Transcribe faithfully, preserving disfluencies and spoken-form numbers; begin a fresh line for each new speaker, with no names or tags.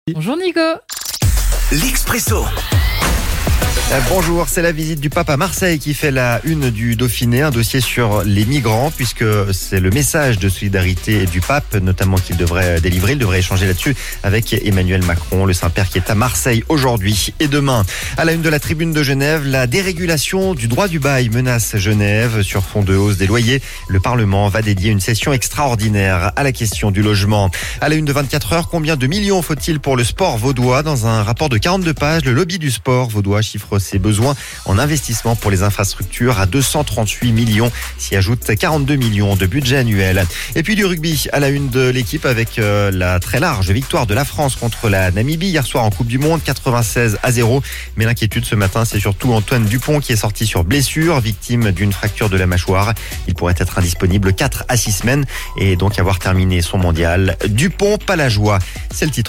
Bonjour Nico.
L'Expresso.
Bonjour, c'est la visite du pape à Marseille qui fait la une du Dauphiné, un dossier sur les migrants puisque c'est le message de solidarité du pape, notamment qu'il devrait délivrer. Il devrait échanger là-dessus avec Emmanuel Macron, le Saint-Père qui est à Marseille aujourd'hui et demain. À la une de la Tribune de Genève, la dérégulation du droit du bail menace Genève sur fond de hausse des loyers. Le Parlement va dédier une session extraordinaire à la question du logement. À la une de vingt-quatre heures, combien de millions faut-il pour le sport vaudois? Dans un rapport de quarante-deux pages, le lobby du sport vaudois chiffre ses besoins en investissement pour les infrastructures à deux cent trente-huit millions, s'y ajoutent quarante-deux millions de budget annuel. Et puis du rugby à la une de l'équipe avec euh, la très large victoire de la France contre la Namibie hier soir en Coupe du Monde, quatre-vingt-seize à zéro. Mais l'inquiétude ce matin, c'est surtout Antoine Dupont qui est sorti sur blessure, victime d'une fracture de la mâchoire. Il pourrait être indisponible quatre à six semaines et donc avoir terminé son mondial. Dupont, pas la joie. C'est le titre.